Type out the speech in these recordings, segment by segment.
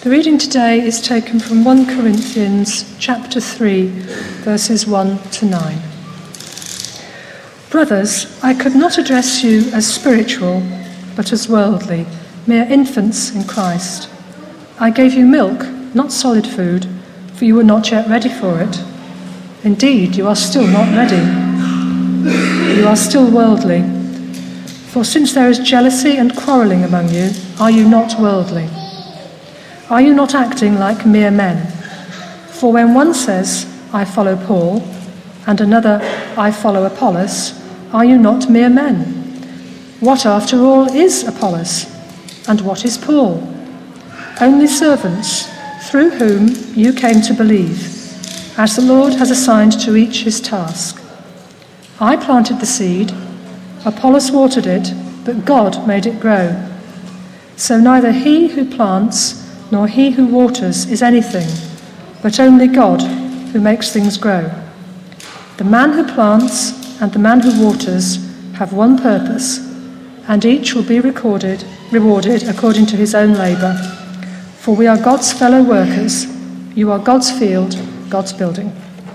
The reading today is taken from 1 Corinthians chapter 3, verses 1 to 9. Brothers, I could not address you as spiritual, but as worldly, mere infants in Christ. I gave you milk, not solid food, for you were not yet ready for it. Indeed, you are still not ready. You are still worldly. For since there is jealousy and quarrelling among you, are you not worldly? Are you not acting like mere men? For when one says, I follow Paul, and another, I follow Apollos, are you not mere men? What, after all, is Apollos? And what is Paul? Only servants, through whom you came to believe, as the Lord has assigned to each his task. I planted the seed, Apollos watered it, but God made it grow. So neither he who plants nor he who waters is anything, but only God who makes things grow. The man who plants and the man who waters have one purpose, and each will be rewarded according to his own labour. For we are God's fellow workers. You are God's field, God's building.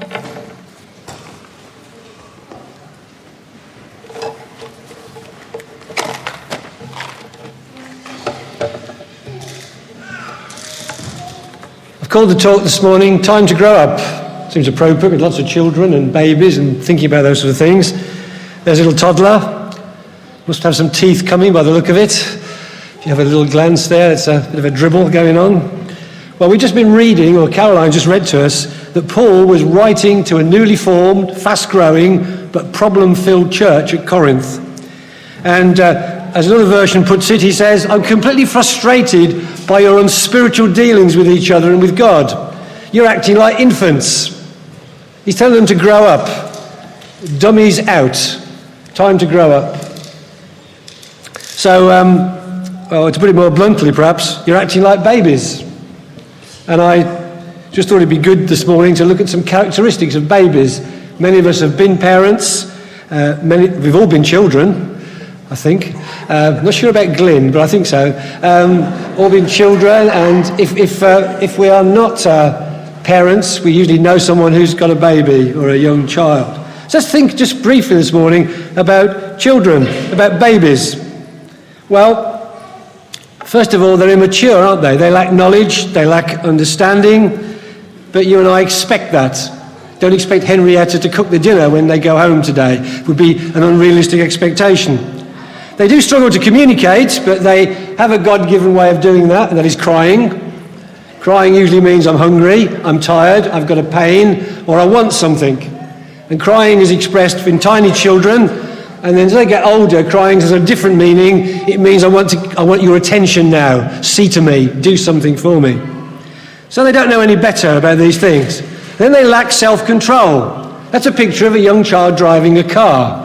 Called the talk this morning, Time to Grow Up. Seems appropriate with lots of children and babies and thinking about those sort of things. There's a little toddler. Must have some teeth coming by the look of it. If you have a little glance there, it's a bit of a dribble going on. Well, we've just been reading, or Caroline just read to us, that Paul was writing to a newly formed, fast-growing, but problem-filled church at Corinth. And as another version puts it, he says, I'm completely frustrated by your unspiritual dealings with each other and with God. You're acting like infants. He's telling them to grow up. Dummies out. Time to grow up. So, to put it more bluntly perhaps, you're acting like babies. And I just thought it'd be good this morning to look at some characteristics of babies. Many of us have been parents. We've all been children, I think. Not sure about Glyn, but I think so. All been children, and if we are not parents, we usually know someone who's got a baby or a young child. So let's think just briefly this morning about children, about babies. Well, first of all, they're immature, aren't they? They lack knowledge, they lack understanding, but you and I expect that. Don't expect Henrietta to cook the dinner when they go home today. It would be an unrealistic expectation. They do struggle to communicate, but they have a God-given way of doing that, and that is crying. Crying usually means I'm hungry, I'm tired, I've got a pain, or I want something. And crying is expressed in tiny children, and then as they get older, crying has a different meaning. It means I want your attention now. See to me, do something for me. So they don't know any better about these things. Then they lack self-control. That's a picture of a young child driving a car.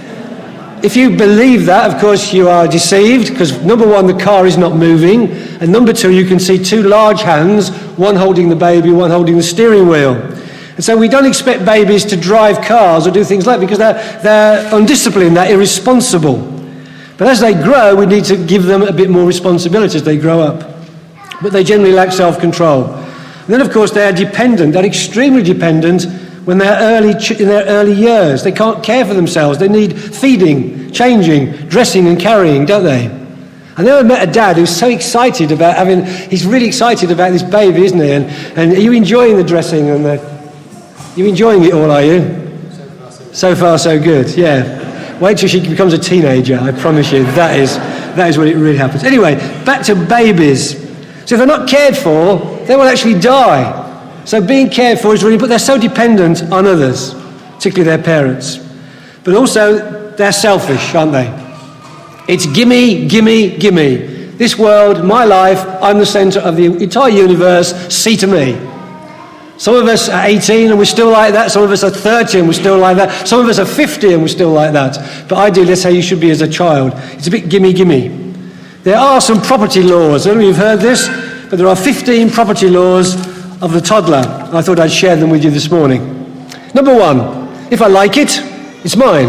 If you believe that, of course, you are deceived, because number one, the car is not moving, and number two, you can see two large hands, one holding the baby, one holding the steering wheel. And so we don't expect babies to drive cars or do things like that, because they're undisciplined, they're irresponsible. But as they grow, we need to give them a bit more responsibility as they grow up. But they generally lack self-control. And then, of course, they're dependent, they're extremely dependent when they're in their early years. They can't care for themselves. They need feeding, changing, dressing and carrying, don't they? I never met a dad who's so excited about he's really excited about this baby, isn't he? And are you enjoying the dressing and you enjoying it all, are you? So far, so good, yeah. Wait till she becomes a teenager, I promise you, that is when it really happens. Anyway, back to babies. So if they're not cared for, they will actually die. So being cared for is really, but they're so dependent on others, particularly their parents. But also, they're selfish, aren't they? It's gimme, gimme, gimme. This world, my life, I'm the centre of the entire universe, see to me. Some of us are 18 and we're still like that. Some of us are 30 and we're still like that. Some of us are 50 and we're still like that. But ideally, that's how you should be as a child. It's a bit gimme, gimme. There are some property laws. I don't know if you've heard this, but there are 15 property laws of the toddler. I thought I'd share them with you this morning. Number one, if I like it, it's mine.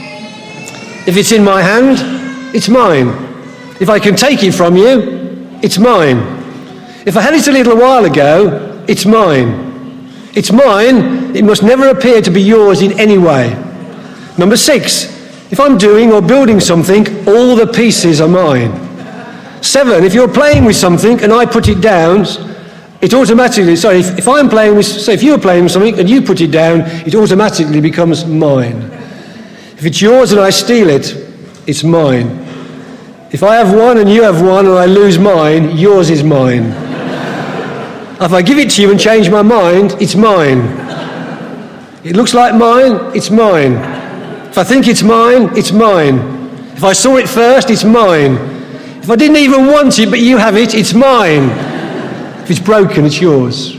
If it's in my hand, it's mine. If I can take it from you, it's mine. If I had it a little while ago, it's mine. It's mine. It must never appear to be yours in any way. Number 6, if I'm doing or building something, all the pieces are mine. 7, if you're playing with something and I put it down, it automatically, if I'm playing with, say if you're playing with something and you put it down, it automatically becomes mine. If it's yours and I steal it, it's mine. If I have one and you have one and I lose mine, yours is mine. If I give it to you and change my mind, it's mine. It looks like mine, it's mine. If I think it's mine, it's mine. If I saw it first, it's mine. If I didn't even want it, but you have it, it's mine. If it's broken, it's yours.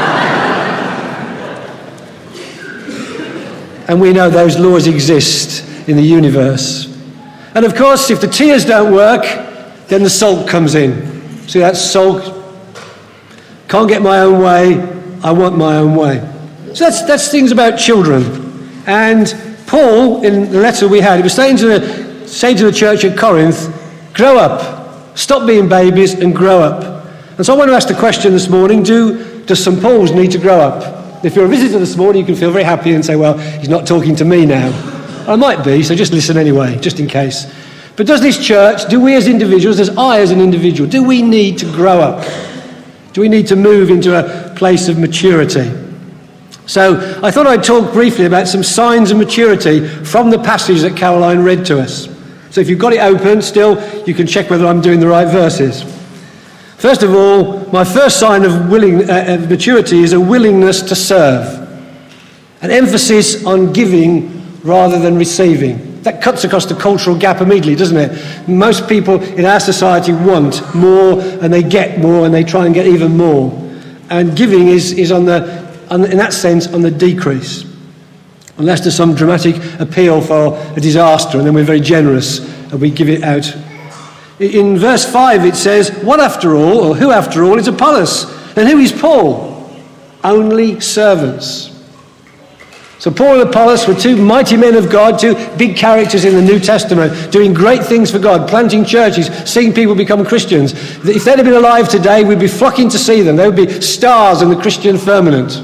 And we know those laws exist in the universe. And of course, if the tears don't work, then the sulk comes in. See that sulk? Can't get my own way, I want my own way. So that's things about children. And Paul, in the letter we had, he was saying to the church at Corinth, grow up, stop being babies and grow up. And so I want to ask the question this morning, does St. Paul's need to grow up? If you're a visitor this morning, you can feel very happy and say, well, he's not talking to me now. I might be, so just listen anyway, just in case. But does this church, do we as individuals, does I as an individual, do we need to grow up? Do we need to move into a place of maturity? So I thought I'd talk briefly about some signs of maturity from the passage that Caroline read to us. So if you've got it open still, you can check whether I'm doing the right verses. First of all, my first sign of maturity is a willingness to serve. An emphasis on giving rather than receiving. That cuts across the cultural gap immediately, doesn't it? Most people in our society want more and they get more and they try and get even more. And giving is in that sense on the decrease. Unless there's some dramatic appeal for a disaster and then we're very generous and we give it out. In verse 5 it says, what after all, or who after all is Apollos? And who is Paul? Only servants. So Paul and Apollos were two mighty men of God, two big characters in the New Testament, doing great things for God, planting churches, seeing people become Christians. If they'd have been alive today, we'd be flocking to see them. They would be stars in the Christian firmament.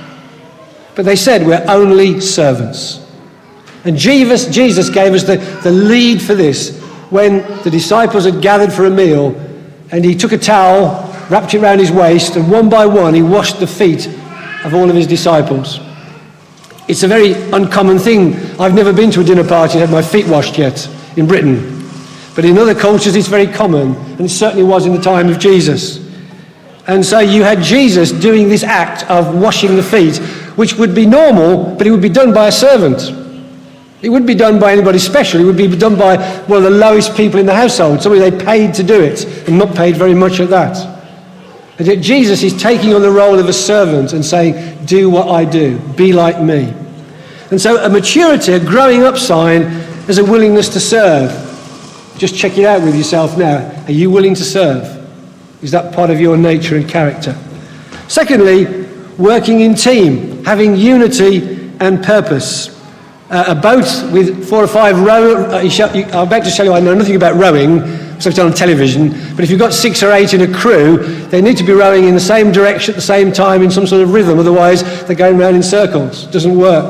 But they said, we're only servants. And Jesus gave us the lead for this when the disciples had gathered for a meal and he took a towel, wrapped it around his waist, and one by one he washed the feet of all of his disciples. It's a very uncommon thing. I've never been to a dinner party and had my feet washed yet in Britain. But in other cultures it's very common, and it certainly was in the time of Jesus. And so you had Jesus doing this act of washing the feet, which would be normal, but it would be done by a servant. It wouldn't be done by anybody special. It would be done by one of the lowest people in the household, somebody they paid to do it, and not paid very much at that. And yet Jesus is taking on the role of a servant and saying, do what I do, be like me. And so a maturity, a growing up sign, is a willingness to serve. Just check it out with yourself now. Are you willing to serve? Is that part of your nature and character? Secondly, working in team, having unity and purpose. A boat with 4 or 5 rowers, I'm about to tell you I know nothing about rowing, so it's on television, but if you've got 6 or 8 in a crew, they need to be rowing in the same direction at the same time in some sort of rhythm, otherwise they're going round in circles. It doesn't work.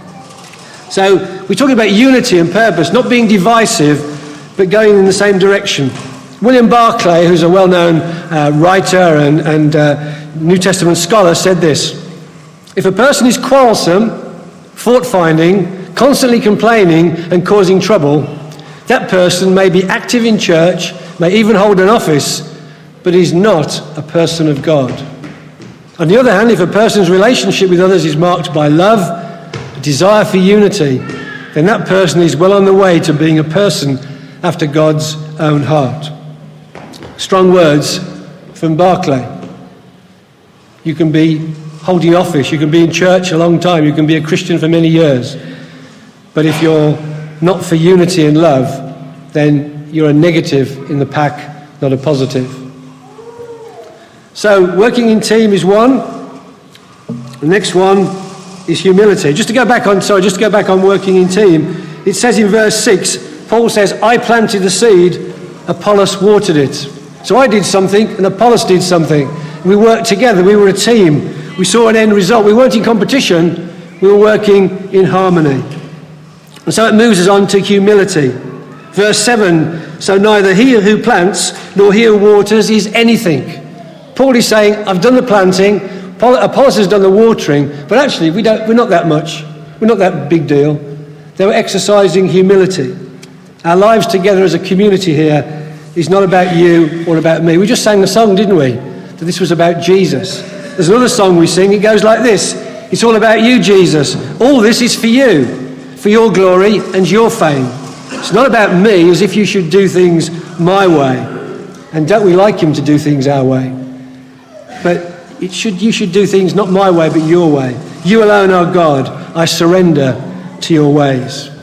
So we're talking about unity and purpose, not being divisive, but going in the same direction. William Barclay, who's a well-known writer and New Testament scholar, said this: if a person is quarrelsome, fault-finding, constantly complaining and causing trouble, that person may be active in church, may even hold an office, but is not a person of God. On the other hand, if a person's relationship with others is marked by love, a desire for unity, then that person is well on the way to being a person after God's own heart. Strong words from Barclay. You can be holding office, you can be in church a long time, you can be a Christian for many years, but if you're not for unity and love, then you're a negative in the pack, not a positive. So working in team is one. The next one is humility. Just to go back on working in team, it says in verse 6, Paul says, I planted the seed, Apollos watered it. So I did something and Apollos did something. We worked together. We were a team. We saw an end result. We weren't in competition. We were working in harmony. And so it moves us on to humility. Verse 7, so neither he who plants nor he who waters is anything. Paul is saying, I've done the planting, Apollos has done the watering, but actually we're not that much. We're not that big deal. They were exercising humility. Our lives together as a community here is not about you or about me. We just sang a song, didn't we? That this was about Jesus. There's another song we sing, it goes like this. It's all about you, Jesus. All this is for you, for your glory and your fame. It's not about me, as if you should do things my way. And don't we like him to do things our way? But you should do things not my way, but your way. You alone are God. I surrender to your ways.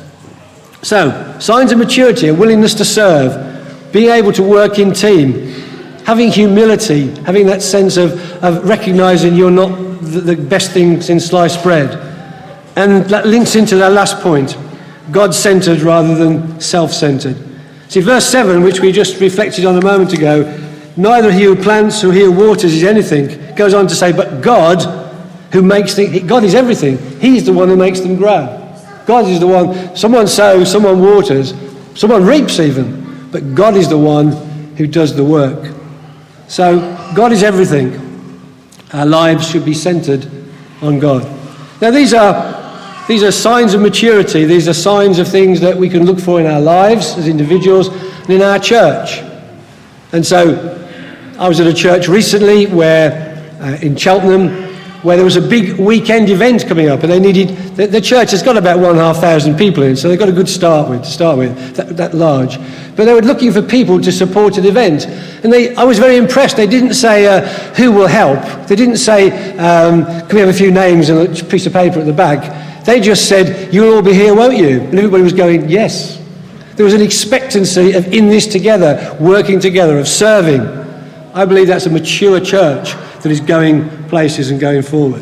So, signs of maturity, a willingness to serve, being able to work in team, having humility, having that sense of recognising you're not the best thing since sliced bread. And that links into that last point, God-centred rather than self-centred. See, verse 7, which we just reflected on a moment ago, neither he who plants nor he who waters is anything, goes on to say, but God who makes things, God is everything. He's the one who makes them grow. God is the one, someone sows, someone waters, someone reaps even, but God is the one who does the work. So God is everything. Our lives should be centred on God. Now these are signs of maturity. These are signs of things that we can look for in our lives as individuals and in our church. And so I was at a church recently in Cheltenham, where there was a big weekend event coming up, and they needed, the church has got about 1,500 people in, so they've got a good start with, that large. But they were looking for people to support an event. And I was very impressed. They didn't say, who will help? They didn't say, can we have a few names and a piece of paper at the back? They just said, you'll all be here, won't you? And everybody was going, yes. There was an expectancy of in this together, working together, of serving. I believe that's a mature church that is going places and going forward.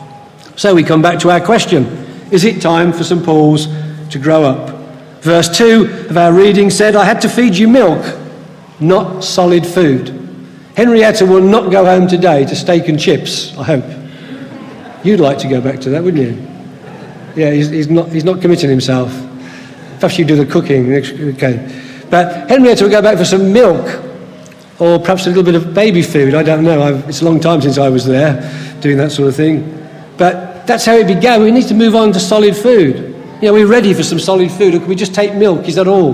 So we come back to our question. Is it time for St. Paul's to grow up? Verse 2 of our reading said, I had to feed you milk, not solid food. Henrietta will not go home today to steak and chips, I hope. You'd like to go back to that, wouldn't you? Yeah, he's not committing himself. Perhaps you do the cooking. Okay. But Henrietta will go back for some milk, or perhaps a little bit of baby food, I don't know. It's a long time since I was there doing that sort of thing. But that's how it began. We need to move on to solid food. We're ready for some solid food, or can we just take milk? Is that all?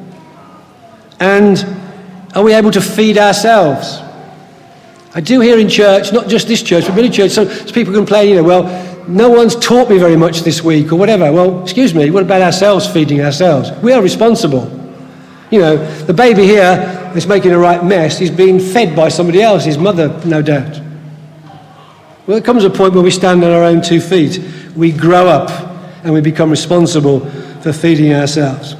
And are we able to feed ourselves? I do hear in church, not just this church, but many churches, so people complain, well, no one's taught me very much this week, or whatever. Well, excuse me, what about ourselves feeding ourselves? We are responsible. The baby here is making a right mess. He's being fed by somebody else, his mother, no doubt. Well, there comes a point where we stand on our own 2 feet. We grow up and we become responsible for feeding ourselves.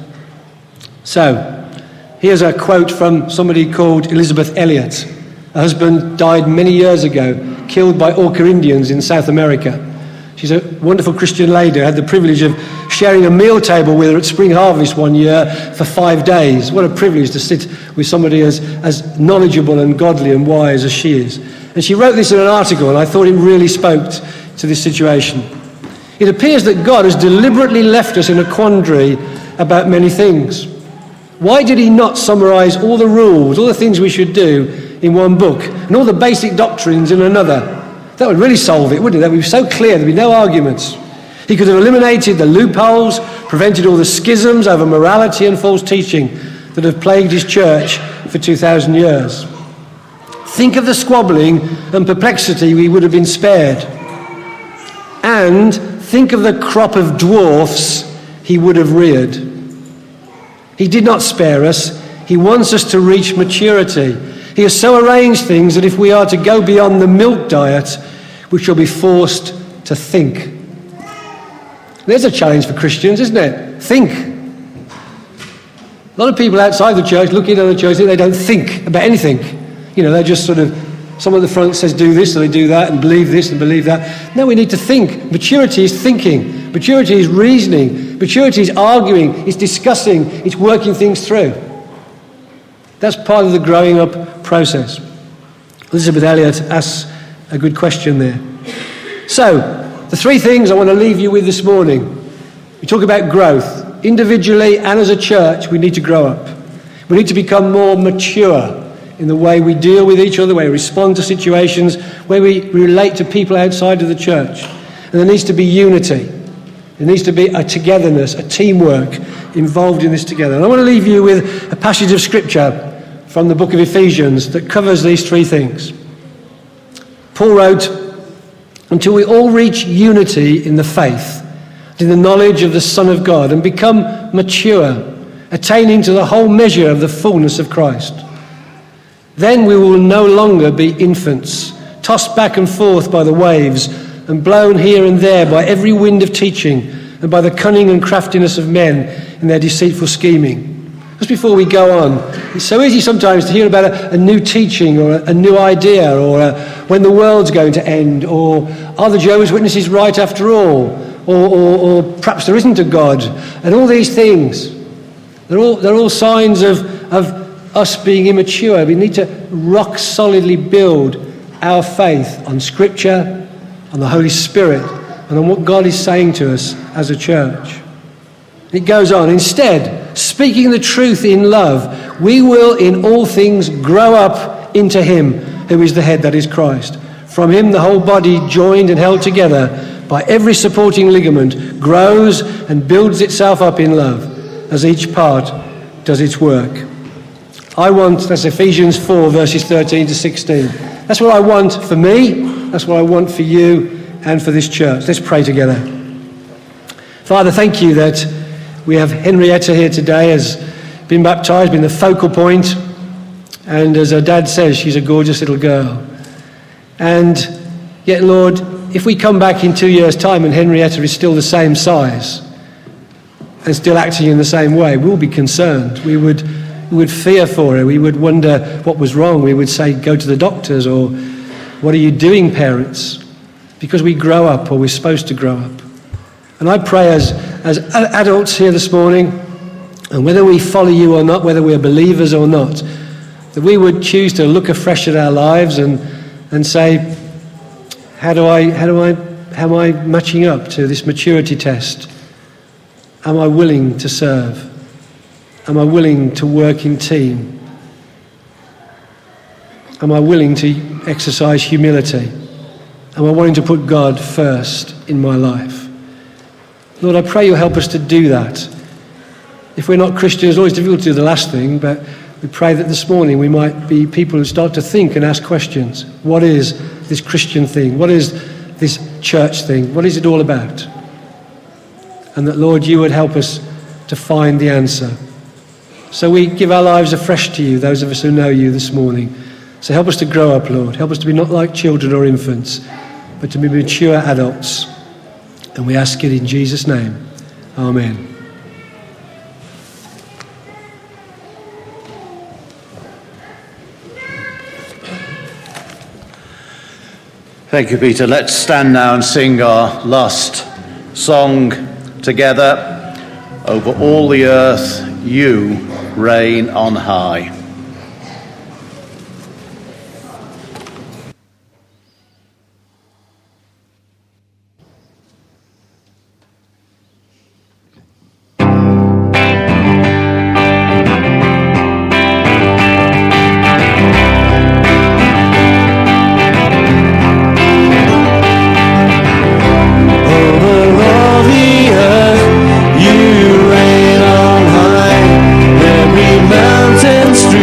So, here's a quote from somebody called Elizabeth Elliot. Her husband died many years ago, killed by Orca Indians in South America. She's a wonderful Christian lady. I had the privilege of sharing a meal table with her at Spring Harvest one year for 5 days. What a privilege to sit with somebody as knowledgeable and godly and wise as she is. And she wrote this in an article, and I thought it really spoke to this situation. It appears that God has deliberately left us in a quandary about many things. Why did he not summarise all the rules, all the things we should do in one book, and all the basic doctrines in another? That would really solve it, wouldn't it? That would be so clear, there'd be no arguments. He could have eliminated the loopholes, prevented all the schisms over morality and false teaching that have plagued his church for 2,000 years. Think of the squabbling and perplexity we would have been spared. And think of the crop of dwarfs he would have reared. He did not spare us. He wants us to reach maturity. He has so arranged things that if we are to go beyond the milk diet, we shall be forced to think. There's a challenge for Christians, isn't it? Think. A lot of people outside the church, looking at the church, they don't think about anything. They're just sort of, someone at the front says do this, and they do that, and believe this and believe that. No, we need to think. Maturity is thinking. Maturity is reasoning. Maturity is arguing. It's discussing. It's working things through. That's part of the growing up process. Elizabeth Elliot asks a good question there. So, the three things I want to leave you with this morning. We talk about growth. Individually and as a church, we need to grow up. We need to become more mature in the way we deal with each other, the way we respond to situations, where we relate to people outside of the church. And there needs to be unity. There needs to be a togetherness, a teamwork involved in this together. And I want to leave you with a passage of scripture from the book of Ephesians that covers these three things. Paul wrote, "Until we all reach unity in the faith, in the knowledge of the Son of God, and become mature, attaining to the whole measure of the fullness of Christ. Then we will no longer be infants, tossed back and forth by the waves, and blown here and there by every wind of teaching, and by the cunning and craftiness of men in their deceitful scheming." Just before we go on, it's so easy sometimes to hear about a new teaching or a new idea, or when the world's going to end, or are the Jehovah's Witnesses right after all, or perhaps there isn't a God, and all these things. They're all signs of us being immature. We need to rock solidly build our faith on Scripture, on the Holy Spirit, and on what God is saying to us as a church. It goes on, "Instead, speaking the truth in love, we will in all things grow up into him who is the head, that is Christ. From him the whole body, joined and held together by every supporting ligament, grows and builds itself up in love as each part does its work." That's Ephesians 4 verses 13 to 16. That's what I want for me, that's what I want for you and for this church. Let's pray together. Father, thank you that we have Henrietta here today, has been baptised, been the focal point, and as her dad says, she's a gorgeous little girl. And yet, Lord, if we come back in 2 years' time and Henrietta is still the same size and still acting in the same way, we'll be concerned. We would fear for her. We would wonder what was wrong. We would say, go to the doctors, or what are you doing, parents? Because we grow up, or we're supposed to grow up. And I pray as adults here this morning, and whether we follow you or not, whether we're believers or not, that we would choose to look afresh at our lives and say, how am I matching up to this maturity test? Am I willing to serve? Am I willing to work in team? Am I willing to exercise humility? Am I wanting to put God first in my life? Lord, I pray you'll help us to do that. If we're not Christians, it's always difficult to do the last thing, but we pray that this morning we might be people who start to think and ask questions. What is this Christian thing? What is this church thing? What is it all about? And that, Lord, you would help us to find the answer. So we give our lives afresh to you, those of us who know you this morning. So help us to grow up, Lord. Help us to be not like children or infants, but to be mature adults. And we ask it in Jesus' name. Amen. Thank you, Peter. Let's stand now and sing our last song together. Over all the earth, you reign on high. Mountain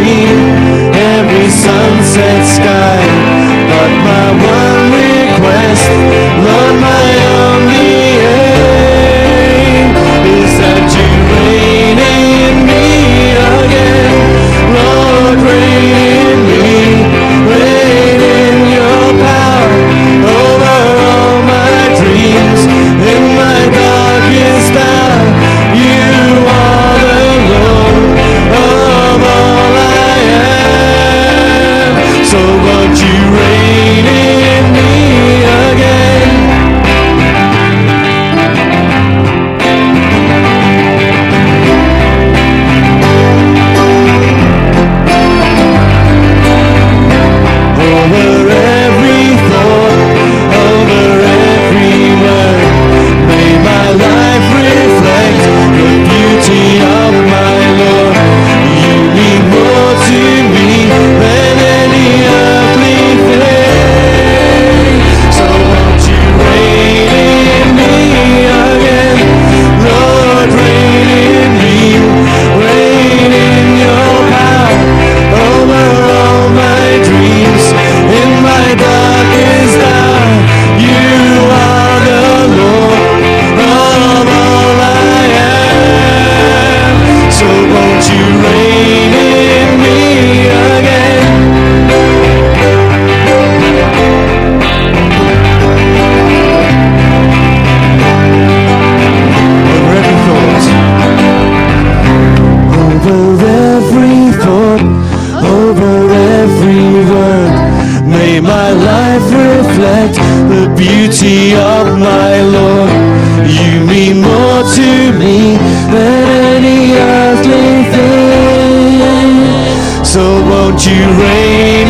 my life reflect the beauty of my Lord. You mean more to me than any earthly thing. So won't you reign